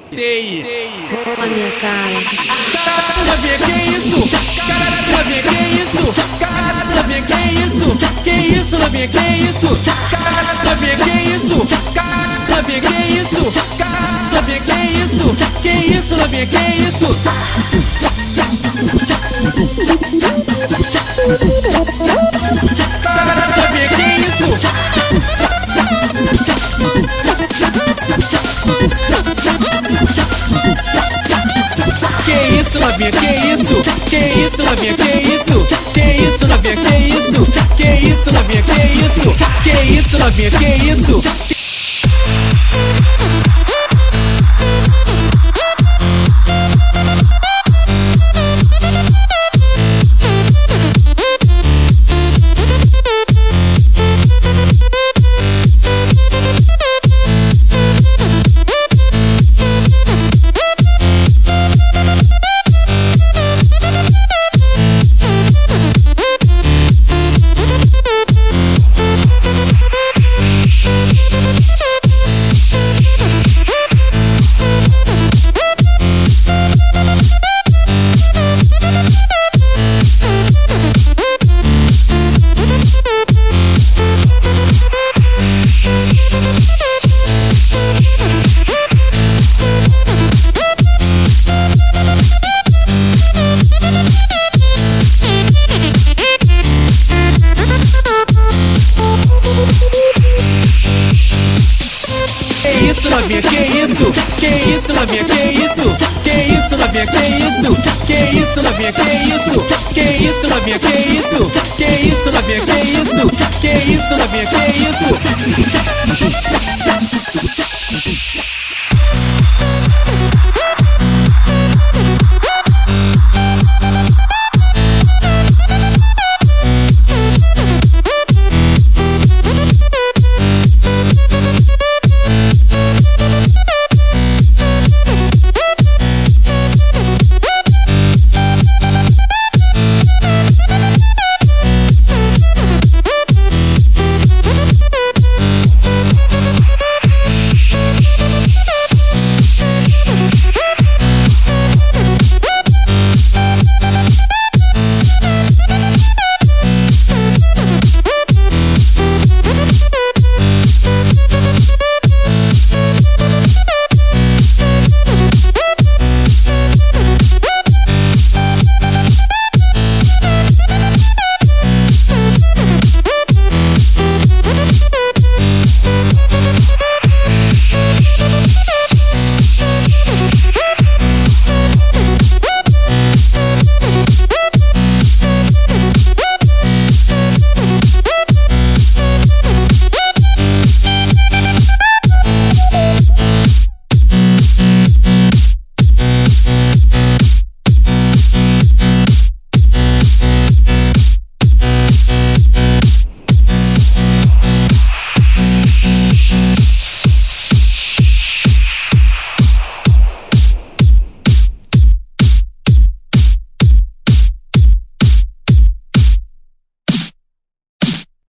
Com a minha cara. Novinha, que isso? Caralho, novinha, que isso? Caralho, novinha, que isso? Que isso, novinha, que isso? Caralho, novinha, que isso? Caralho, novinha, que isso? Caralho, novinha, que isso? Que isso, novinha, que isso? Caralho, novinha, que isso? Que isso, novinha, que isso? Que isso, novinha, que isso? Que isso, novinha, que isso? Que isso, novinha, que isso? Que isso, novinha, que isso? Que isso, novinha, que isso? Que isso, novinha, que isso? Que isso, novinha, que isso? Que isso, novinha, que isso? Que isso, novinha, que isso? Que isso, novinha, que isso? Que isso, novinha, que isso?